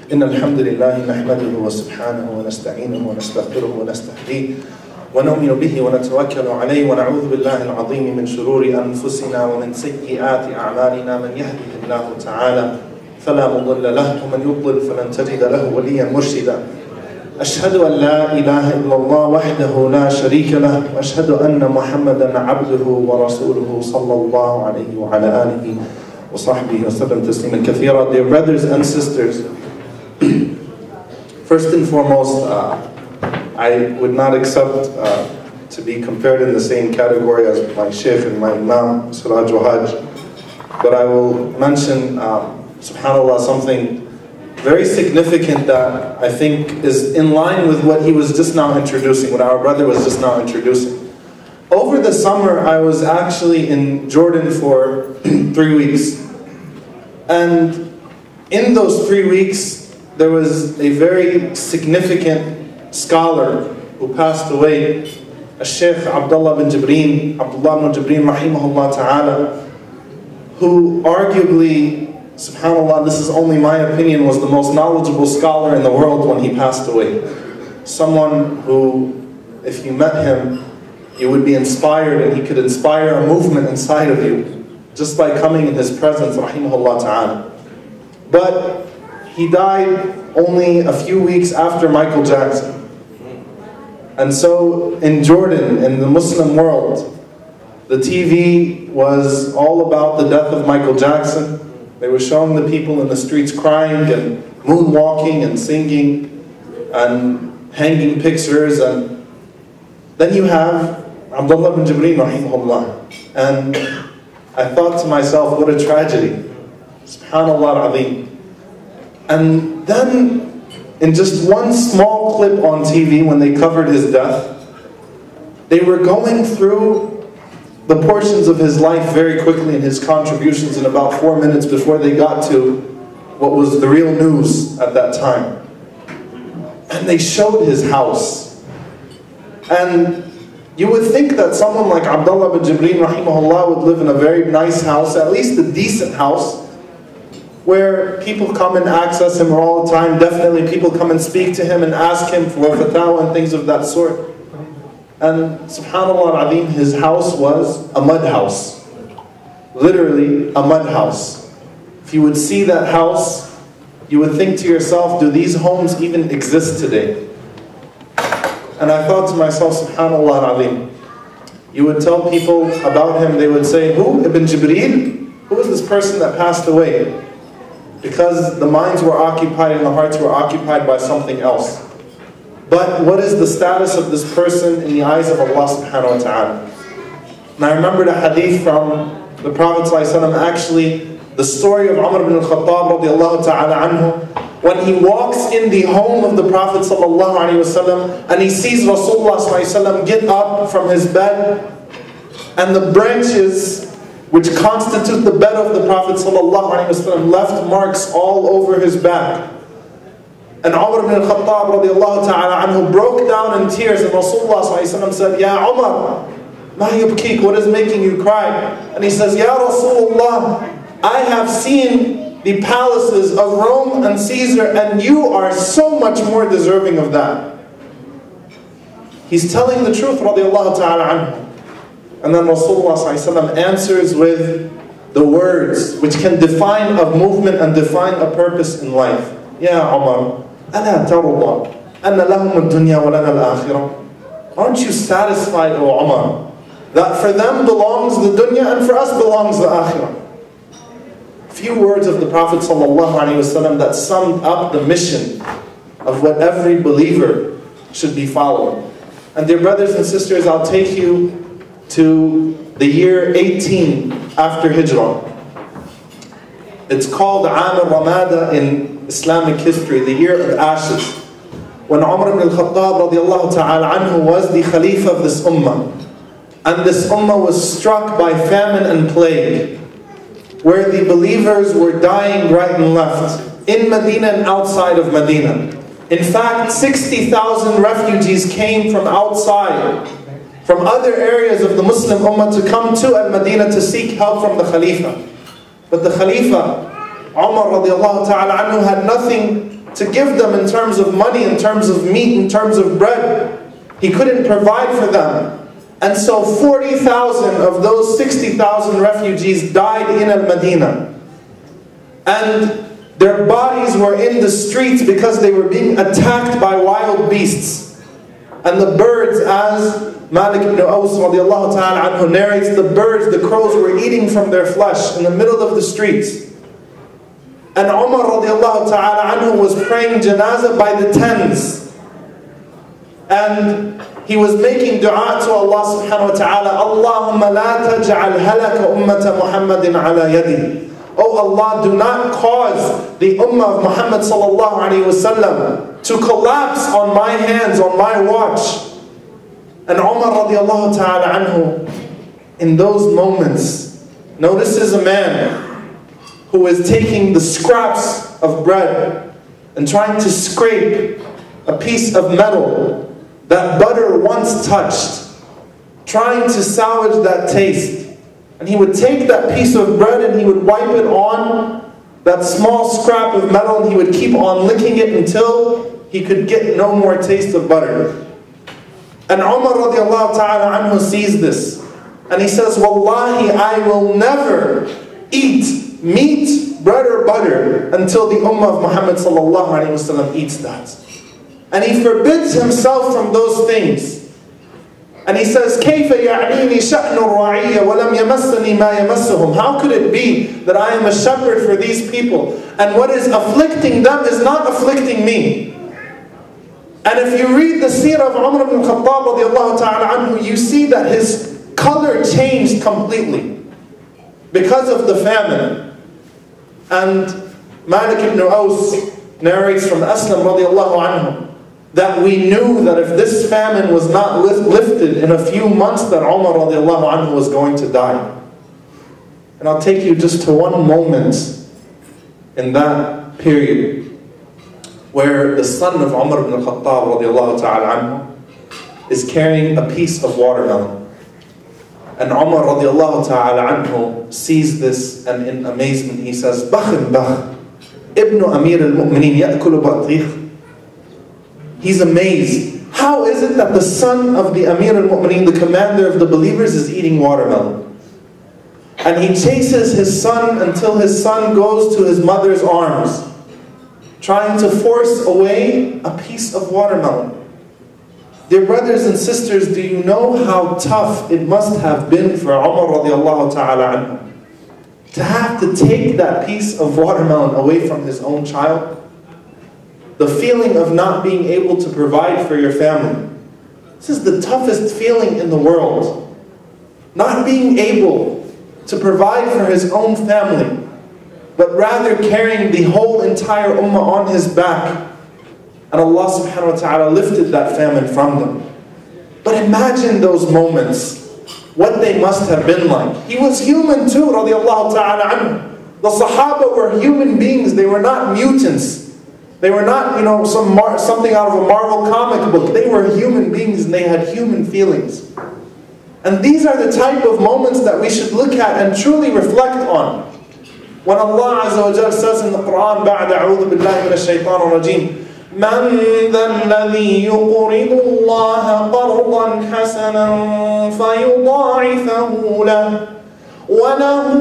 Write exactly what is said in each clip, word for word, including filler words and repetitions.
إن الحمد لله نحمده وسبحانه ونستعينه ونستغفره ونستهديه ونؤمن به ونتوكل عليه ونعوذ بالله العظيم من شرور أنفسنا ومن سيئات أعمالنا. من يهده الله تعالى فلا مضل له ومن يضلل فلن تجد له وليا مرشدا. أشهد أن لا إله إلا الله وحده لا شريك له وأشهد أن محمدا عبده ورسوله صلى الله عليه وعلى آله وصحبه وسلم تسليما كثيرا. Dear brothers and sisters, first and foremost, uh, I would not accept uh, to be compared in the same category as my Shaykh and my Imam, Siraj Wahaj, but I will mention, uh, subhanAllah, something very significant that I think is in line with what he was just now introducing, what our brother was just now introducing. Over the summer, I was actually in Jordan for three weeks. And in those three weeks, there was a very significant scholar who passed away, Shaykh Abdullah bin Jibreen, Abdullah bin Jibreen rahimahullah ta'ala, who arguably, subhanAllah, this is only my opinion, was the most knowledgeable scholar in the world when he passed away. Someone who, if you met him, you would be inspired and he could inspire a movement inside of you just by coming in his presence, rahimahullah ta'ala. But he died only a few weeks after Michael Jackson. And so in Jordan, in the Muslim world, the T V was all about the death of Michael Jackson. They were showing the people in the streets crying and moonwalking and singing and hanging pictures. And then you have Abdullah bin Jibreen rahimahullah. And I thought to myself, what a tragedy. Subhanallah al-Azim. And then in just one small clip on T V when they covered his death, they were going through the portions of his life very quickly and his contributions in about four minutes before they got to what was the real news at that time. And they showed his house. And you would think that someone like Abdullah bin Jibreen rahimahullah would live in a very nice house, at least a decent house, where people come and access him all the time. Definitely people come and speak to him and ask him for fatwa and things of that sort. And subhanAllah al-Azim, his house was a mud house. Literally a mud house. If you would see that house, you would think to yourself, do these homes even exist today? And I thought to myself, subhanAllah al-Azim, you would tell people about him, they would say, who? Ibn Jibreel? Who is this person that passed away? Because the minds were occupied and the hearts were occupied by something else. But what is the status of this person in the eyes of Allah subhanahu wa ta'ala? And I remember the hadith from the Prophet ﷺ, actually the story of Umar ibn al-Khattab radiallahu ta'ala anhu, when he walks in the home of the Prophet sallallahu alaihi wasallam and he sees Rasulullah sallallahu alaihi wasallam get up from his bed, and the branches which constitute the bed of the Prophet sallallahu alaihi wasallam left marks all over his back. And Umar ibn al-Khattab radiallahu ta'ala anhu broke down in tears, and Rasulullah sallallahu alaihi wasallam said, Ya Umar, ma yubkik, what is making you cry? And he says, Ya Rasulullah, I have seen the palaces of Rome and Caesar, and you are so much more deserving of that. He's telling the truth, radiallahu ta'ala anhu. And then Rasulullah sallallahu alaihi wasallam answers with the words which can define a movement and define a purpose in life. Ya Umar, ألا ترى الله أن لهم الدنيا ولنا الآخرة? Aren't you satisfied, O Umar, that for them belongs the dunya and for us belongs the akhirah? Few words of the Prophet ﷺ that summed up the mission of what every believer should be following. And dear brothers and sisters, I'll take you to the year eighteen after Hijrah. It's called Aam al-Ramada in Islamic history, the year of ashes, when Umar ibn al-Khattab radiallahu ta'ala anhu was the Khalifa of this ummah. And this ummah was struck by famine and plague, where the believers were dying right and left, in Medina and outside of Medina. In fact, sixty thousand refugees came from outside, from other areas of the Muslim ummah to come to Al-Medina to seek help from the Khalifa. But the Khalifa, Umar radiallahu ta'ala anhu, had nothing to give them in terms of money, in terms of meat, in terms of bread. He couldn't provide for them. And so forty thousand of those sixty thousand refugees died in Al-Madinah. And their bodies were in the streets because they were being attacked by wild beasts. And the birds, as Malik ibn Aws radiallahu ta'ala anhu narrates, the birds, the crows were eating from their flesh in the middle of the streets. And Umar radiallahu ta'ala anhu was praying janazah by the tens. And he was making dua to Allah subhanahu wa ta'ala, Allahumma la taj'al halaka ummata Muhammadin ala yadi. Oh Allah, do not cause the ummah of Muhammad sallallahu alayhi wa sallam to collapse on my hands, on my watch. And Umar radiallahu ta'ala anhu, in those moments, notices a man who is taking the scraps of bread and trying to scrape a piece of metal that butter once touched, trying to salvage that taste. And he would take that piece of bread and he would wipe it on that small scrap of metal, and he would keep on licking it until he could get no more taste of butter. And Umar radiallahu ta'ala anhu sees this, and he says, Wallahi, I will never eat meat, bread or butter until the ummah of Muhammad sallallahu alayhi wa sallam eats that. And he forbids himself from those things. And he says, كَيْفَ يَعْنِينِي شَأْنُ الرَّعِيَّ وَلَمْ يَمَسَّنِي مَا يَمَسُّهُم. How could it be that I am a shepherd for these people, and what is afflicting them is not afflicting me? And if you read the seerah of Umar ibn Khattab radiallahu ta'ala anhu, you see that his color changed completely because of the famine. And Malik ibn Aws narrates from Aslam radiallahu anhu that we knew that if this famine was not lifted in a few months, that Umar radiallahu anhu was going to die. And I'll take you just to one moment in that period where the son of Umar ibn Khattab radiallahu ta'ala anhu is carrying a piece of watermelon. And Umar radiallahu ta'ala anhu sees this, and in amazement he says, Bakhin bakh, Ibn Amir al-Mu'mineen ya'kulu batih. He's amazed. How is it that the son of the Amir al-Mu'mineen, the commander of the believers, is eating watermelon? And he chases his son until his son goes to his mother's arms, trying to force away a piece of watermelon. Dear brothers and sisters, do you know how tough it must have been for Umar radiallahu ta'ala anhu to have to take that piece of watermelon away from his own child? The feeling of not being able to provide for your family. This is the toughest feeling in the world. Not being able to provide for his own family, but rather carrying the whole entire ummah on his back. And Allah subhanahu wa ta'ala lifted that famine from them. But imagine those moments, what they must have been like. He was human too, radiallahu ta'ala anhu. The Sahaba were human beings, they were not mutants. They were not, you know, some mar something out of a Marvel comic book. They were human beings and they had human feelings. And these are the type of moments that we should look at and truly reflect on. When Allah Azza wa Jalla says in the Quran, بعد أعوذ بالله من الشيطان الرجيم, من ذا الذي يقرض الله قرضا حسنا فيضاعفه له وله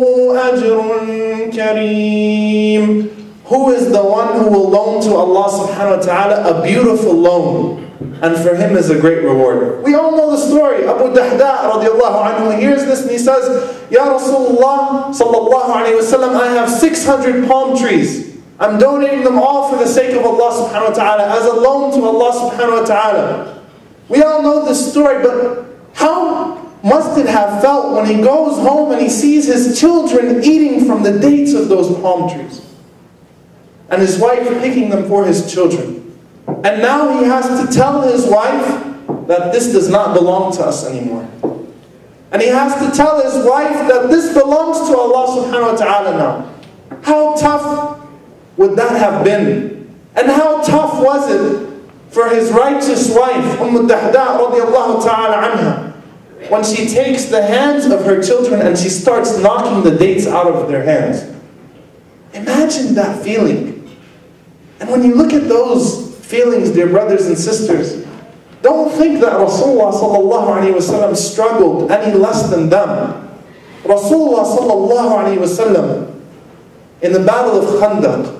أجر كريم. Who is the one who will loan to Allah subhanahu wa ta'ala a beautiful loan, and for him is a great reward? We all know the story. Abu Dahda radiallahu anhu hears this and he says, Ya Rasulullah sallallahu alayhi wa sallam, I have six hundred palm trees. I'm donating them all for the sake of Allah subhanahu wa ta'ala, as a loan to Allah subhanahu wa ta'ala. We all know this story, but how must it have felt when he goes home and he sees his children eating from the dates of those palm trees? And his wife picking them for his children. And now he has to tell his wife that this does not belong to us anymore. And he has to tell his wife that this belongs to Allah subhanahu wa ta'ala now. How tough would that have been? And how tough was it for his righteous wife, Umm Dahda radiallahu ta'ala anha, when she takes the hands of her children and she starts knocking the dates out of their hands? Imagine that feeling. And when you look at those feelings, dear brothers and sisters, don't think that Rasulullah sallallahu alayhi wa sallam struggled any less than them. Rasulullah sallallahu alayhi wa sallam, in the battle of Khandaq,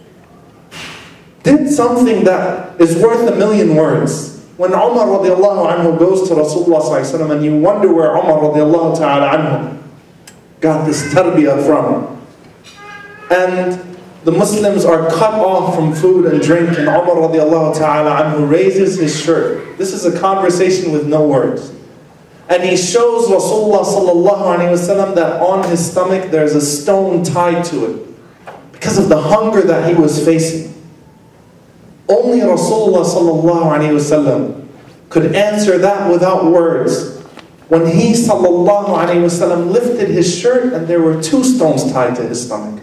did something that is worth a million words. When Umar radiallahu anhu goes to Rasulullah sallallahu alayhi wa sallam, and you wonder where Umar radiallahu ta'ala anhu got this tarbiyah from. And the Muslims are cut off from food and drink, and Umar radiallahu ta'ala anhu raises his shirt. This is a conversation with no words. And he shows Rasulullah sallallahu alayhi wa sallam that on his stomach there's a stone tied to it, because of the hunger that he was facing. Only Rasulullah sallallahu alayhi wa sallam could answer that without words. When he sallallahu alayhi wa sallam lifted his shirt and there were two stones tied to his stomach.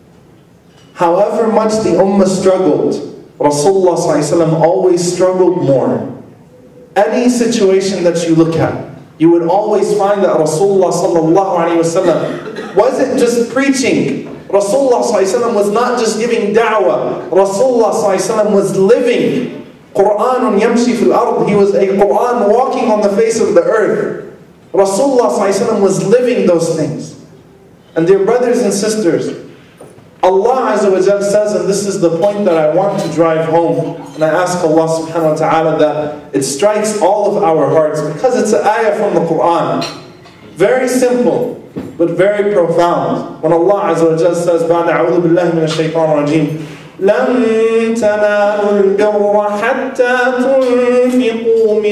However much the ummah struggled, Rasulullah sallallahu alayhi wa sallam always struggled more. Any situation that you look at, you would always find that Rasulullah sallallahu alayhi wa sallam wasn't just preaching. Rasulullah sallallahu alayhi wa sallam was not just giving da'wah. Rasulullah sallallahu alayhi wa sallam was living. Qur'anun yamshi fil ard. He was a Qur'an walking on the face of the earth. Rasulullah sallallahu alayhi wa sallam was living those things. And dear brothers and sisters, Allah Azza wa Jal says, and this is the point that I want to drive home, and I ask Allah subhanahu wa ta'ala that it strikes all of our hearts, because it's an ayah from the Qur'an. Very simple, but very profound. When Allah Azza wa Jal says, بَعْدَ أَعُوذُ بِاللَّهِ مِنَ الشَّيْطَانِ الرَّجِيمِ لَن تَنَالُوا الْبِرَّ حَتَّى تُنْفِقُوا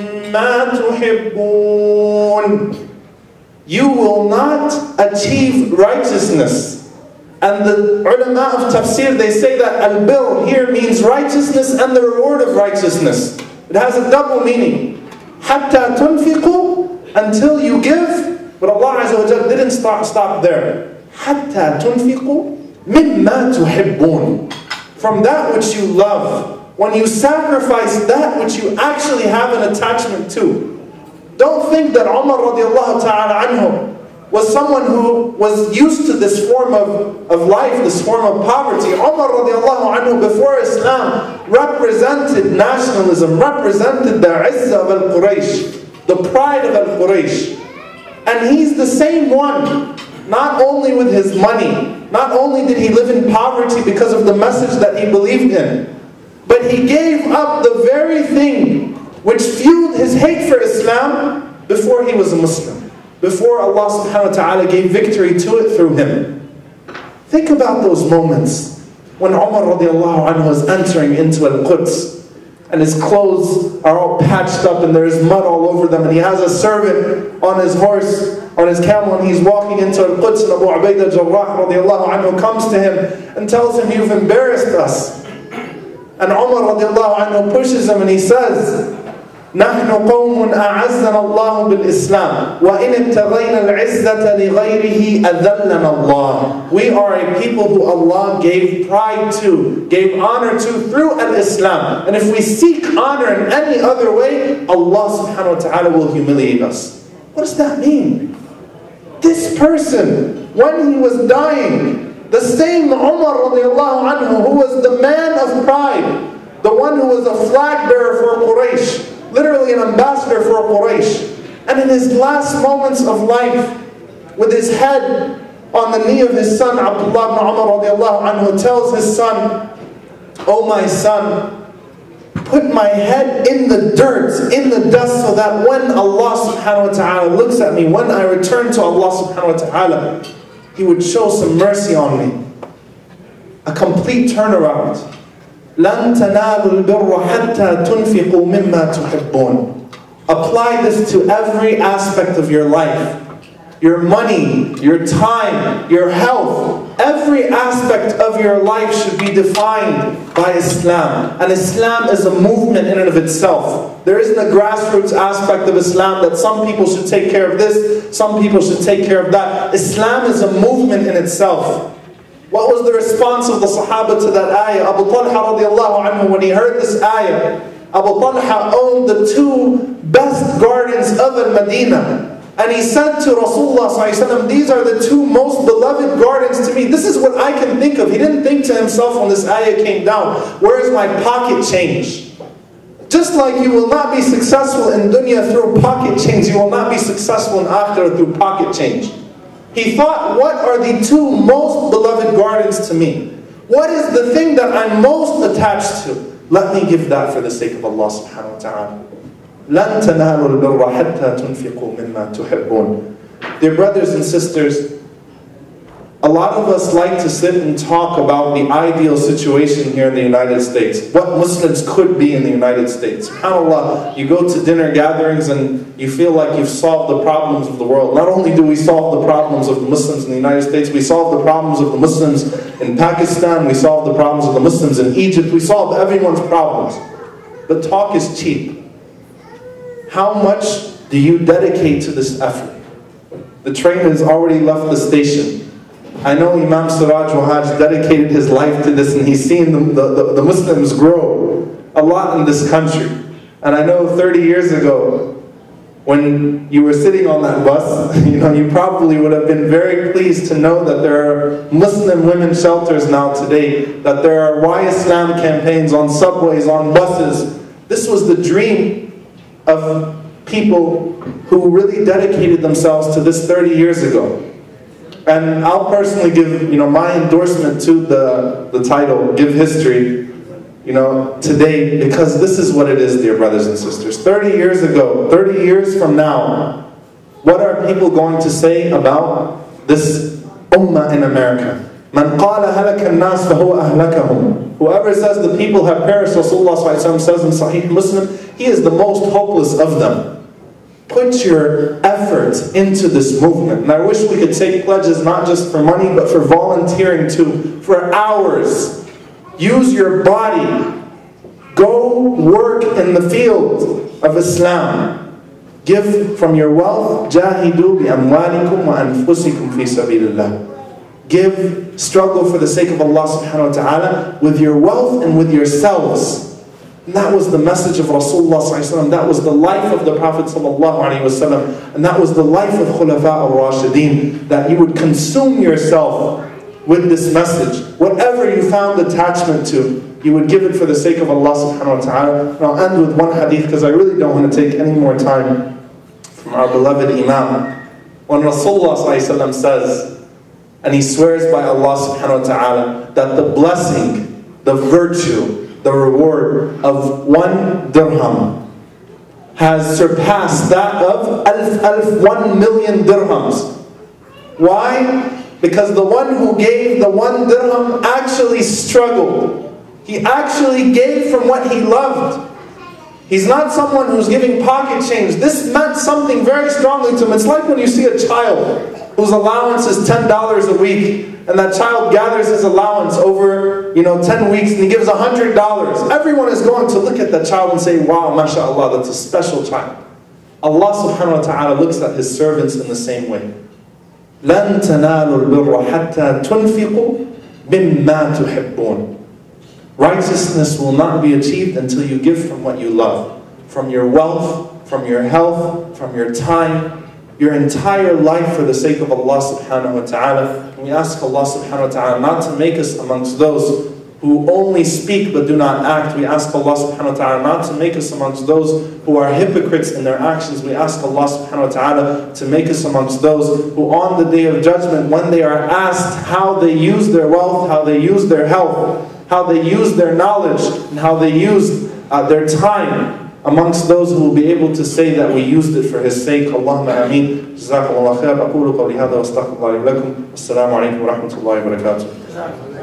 مِمَّا تُحِبُّونَ. You will not achieve righteousness. And the ulama of tafsir, they say that al-birr here means righteousness and the reward of righteousness. It has a double meaning. حَتَّى تُنْفِقُوا, until you give. But Allah Azza wa Jalla didn't stop, stop there. حَتَّى تُنْفِقُوا مِمَّا تُحِبُّونَ, from that which you love. When you sacrifice that which you actually have an attachment to. Don't think that Umar radiallahu ta'ala anhu was someone who was used to this form of, of life, this form of poverty. Umar radiallahu anhu before Islam represented nationalism, represented the izzah of al-Quraysh, the pride of al-Quraysh. And he's the same one, not only with his money, not only did he live in poverty because of the message that he believed in, but he gave up the very thing which fueled his hate for Islam before he was a Muslim. Before Allah subhanahu wa ta'ala gave victory to it through him. Think about those moments when Umar radiallahu anhu was entering into Al-Quds and his clothes are all patched up and there is mud all over them, and he has a servant on his horse, on his camel, and he's walking into Al-Quds, and Abu Ubaidah Jarrah radiallahu anhu comes to him and tells him, "You've embarrassed us." And Umar radiallahu anhu pushes him and he says, نحن قوم أعزنا الله بالإسلام وإن ابتغينا العزة لغيره أذلنا الله. We are a people who Allah gave pride to, gave honor to through al-Islam. And if we seek honor in any other way, Allah subhanahu wa ta'ala will humiliate us. What does that mean? This person, when he was dying, the same Umar radiallahu anhu, who was the man of pride, the one who was a flag bearer for Quraysh, literally an ambassador for Quraysh. And in his last moments of life, with his head on the knee of his son, Abdullah ibn Umar radiallahu anhu, tells his son, "Oh my son, put my head in the dirt, in the dust, so that when Allah subhanahu wa ta'ala looks at me, when I return to Allah subhanahu wa ta'ala, He would show some mercy on me." A complete turnaround. لَن تَنَالُوا الْبِرَّ حَتَّى تُنْفِقُوا مِمَّا تُحِبُّونَ. Apply this to every aspect of your life. Your money, your time, your health. Every aspect of your life should be defined by Islam. And Islam is a movement in and of itself. There isn't a grassroots aspect of Islam that some people should take care of this, some people should take care of that. Islam is a movement in itself. What was the response of the Sahaba to that ayah? Abu Talha radiallahu anhu, when he heard this ayah, Abu Talha owned the two best gardens of Al-Madinah. And he said to Rasulullah sallallahu alaihi wasallam, these are the two most beloved gardens to me. This is what I can think of. He didn't think to himself when this ayah came down, where is my pocket change? Just like you will not be successful in dunya through pocket change, you will not be successful in akhirah through pocket change. He thought, what are the two most beloved gardens to me? What is the thing that I'm most attached to? Let me give that for the sake of Allah subhanahu wa ta'ala. لَن تَنَالُوا الْبِرَّ حَتَّى تُنْفِقُوا مِمَّا تُحِبُّونَ. Dear brothers and sisters, a lot of us like to sit and talk about the ideal situation here in the United States. What Muslims could be in the United States. SubhanAllah, you go to dinner gatherings and you feel like you've solved the problems of the world. Not only do we solve the problems of the Muslims in the United States, we solve the problems of the Muslims in Pakistan, we solve the problems of the Muslims in Egypt, we solve everyone's problems. But talk is cheap. How much do you dedicate to this effort? The train has already left the station. I know Imam Siraj Wahaj dedicated his life to this, and he's seen the, the, the Muslims grow a lot in this country. And I know thirty years ago, when you were sitting on that bus, you know, you probably would have been very pleased to know that there are Muslim women shelters now today, that there are Why Islam campaigns on subways, on buses. This was the dream of people who really dedicated themselves to this thirty years ago. And I'll personally give, you know, my endorsement to the, the title, Give History, you know, today, because this is what it is, dear brothers and sisters. thirty years ago, thirty years from now, what are people going to say about this ummah in America? Man qala halaka an-nas fahuwa ahlakahum. Whoever says the people have perished, Rasulullah sallallahu alaihi wasallam says in Sahih Muslim, he is the most hopeless of them. Put your efforts into this movement. And I wish we could take pledges not just for money, but for volunteering too, for hours. Use your body. Go work in the field of Islam. Give from your wealth. Jahidu bi amwalikum wa anfusikum fi sabilillah. Give, struggle for the sake of Allah subhanahu wa ta'ala with your wealth and with yourselves. And that was the message of Rasulullah sallallahu alaihi wasallam. That was the life of the Prophet sallallahu alaihi wasallam. And that was the life of Khulafa al-Rashidin. That you would consume yourself with this message. Whatever you found attachment to, you would give it for the sake of Allah subhanahu wa ta'ala. And I'll end with one hadith because I really don't want to take any more time from our beloved Imam. When Rasulullah sallallahu alaihi wasallam says, and he swears by Allah subhanahu wa ta'ala, that the blessing, the virtue, the reward of one dirham has surpassed that of alf, alf, one million dirhams. Why? Because the one who gave the one dirham actually struggled. He actually gave from what he loved. He's not someone who's giving pocket change. This meant something very strongly to him. It's like when you see a child whose allowance is ten dollars a week, and that child gathers his allowance over, you know, ten weeks, and he gives one hundred dollars. Everyone is going to look at that child and say, wow, mashallah, that's a special child. Allah subhanahu wa ta'ala looks at His servants in the same way. لَن تَنَالُوا الْبِرَّ حَتَّى تُنْفِقُوا مِمَّا تُحِبُّونَ. Righteousness will not be achieved until you give from what you love. From your wealth, from your health, from your time, your entire life for the sake of Allah subhanahu wa ta'ala. And we ask Allah subhanahu wa ta'ala not to make us amongst those who only speak but do not act. We ask Allah subhanahu wa ta'ala not to make us amongst those who are hypocrites in their actions. We ask Allah subhanahu wa ta'ala to make us amongst those who on the day of judgment, when they are asked how they use their wealth, how they use their health, how they use their knowledge, and how they use uh, their time, amongst those who will be able to say that we used it for His sake. Allahumma ameen. Jazakumullah khair. Aqulu qawli hadha wa astaghfirullahi lakum. Assalamu alaikum wa rahmatullahi wa barakatuh.